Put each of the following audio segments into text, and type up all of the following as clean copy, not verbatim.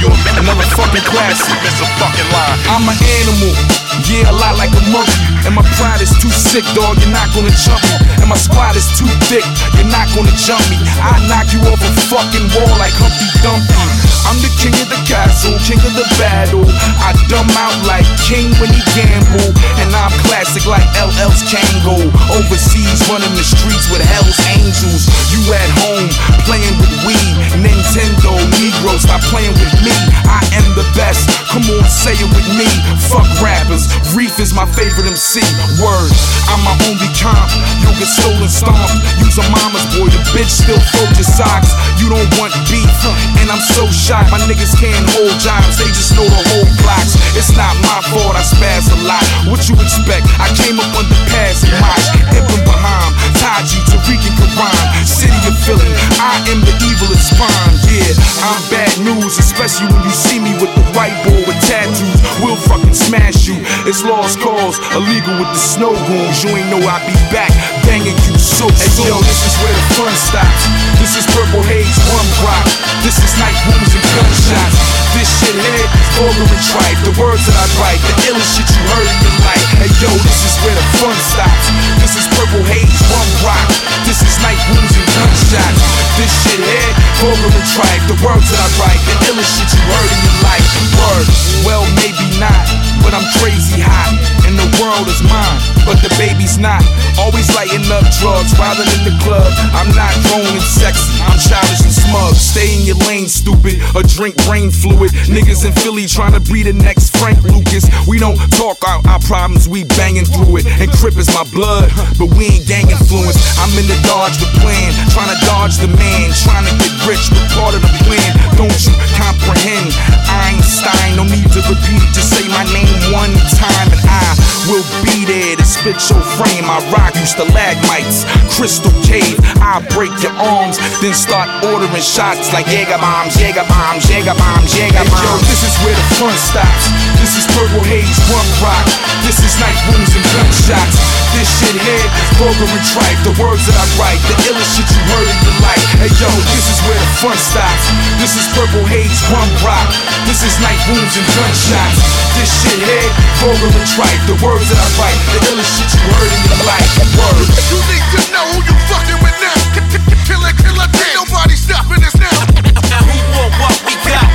you another fucking classic. Miss a fucking line. I'm an animal, yeah, a lot like a monkey. And my pride is too sick, dog, you're not gonna jump me. And my squad is too thick, you're not gonna jump me. I knock you off a fucking wall like Humpty Dumpty. I'm the king of the castle, king of the battle. I dumb out like King when he gamble. And I'm classic like LL's Kango. Overseas running the streets with Hell's Angels. You at home playing with Wii, Nintendo, Negro, stop playing with me. I am the best, come on, say it with me. Fuck rappers, Reef is my favorite MC. Word, I'm my only comp. You'll get stolen, stomped. Use a mama's boy, the bitch still fold your socks. You don't want beef, and I'm so shocked. My niggas can't hold jobs, they just know the whole blocks. It's not my fault, I spaz a lot. What you expect? I came up under pass and Mosh, Ibn Baham, Taji, Tariq and Karan. City of Philly, I am the evilest spawn. Yeah, I'm bad news, especially when you see me with the white boy with tattoos. We'll fucking smash you. It's lost cause, illegal with the snow goons. You ain't know I be back, banging you so soon. Hey yo, this is where the fun stops. This is Purple Haze, Rum Rock. This is night wounds and gunshots. This shit here is vulgar and tripe. The words that I write, the illest shit you heard in your life. Hey yo, this is where the fun stops. This is Purple Haze, Rum Rock. This is night wounds and gunshots. This shit here, vulgar and tripe. The words that I write, the illest shit you heard in your life. Word, well maybe not, but I'm crazy hot. And the world is mine, but the baby's not. Always lighting up drugs, riding in the club. I'm not grown and sexy, I'm childish and smug. Stay in your lane, stupid, or drink brain fluid. Niggas in Philly trying to be the next Frank Lucas. We don't talk our problems, we banging through it. And Crip is my blood, but we ain't gang influence. I'm in the Dodge with plan, trying to dodge the man, trying to get rich with part of the plan. Don't you comprehend? Einstein, no need to repeat it, just say my name one time and I will be there to spit your frame. I rock you stalagmites, crystal cave. I break your arms, then start ordering shots like Jaeger bombs, Jaeger bombs, Jaeger bombs, Jaeger bombs. Hey, yo, this is where the fun stops. This is Purple Haze, Rum Rock. This is night wounds and gunshots. This shit here is vulgar and tripe. The words that I write, the illest shit you heard in your life. Hey yo, this is where the fun stops. This is Purple Haze, Rum Rock. This is night wounds and gunshots. This shit here, vulgar and tripe. The words that I write, the illest shit you heard in your life. Word. You need to know who you fucking with now. Killer, damn. Nobody stopping us now. Who want what we got?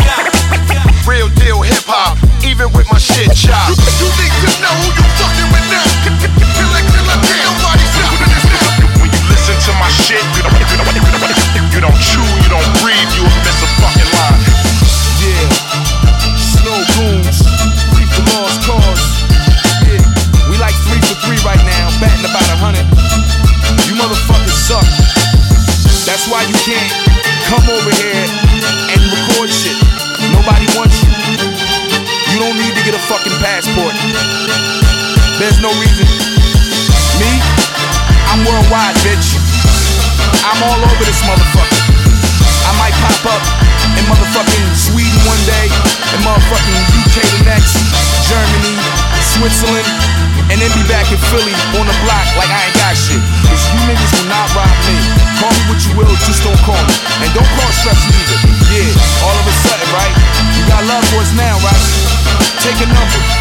Real deal hip hop, even with my shit chop. You need to know who you fucking with now. Killer, damn. Nobody stopping us now. When you listen to my shit, you don't chew, you don't breathe, you will miss a fucking line. Yeah, Snow Goons, Reef the Lost Cause. Yeah, we like 3 for 3 right now, batting about 100. You motherfuckers suck. That's why you can't come over here and record shit. Nobody wants you. You don't need to get a fucking passport. There's no reason. Me, I'm worldwide, bitch. I'm all over this motherfucker. I might pop up in motherfucking Sweden one day, in motherfucking UK the next, Germany, Switzerland, and then be back in Philly on the block like I ain't got shit. Cause you niggas will not rob me. Call me what you will, just don't call me. And don't call Streps either. Yeah, all of a sudden, right? You got love for us now, right? Take a number.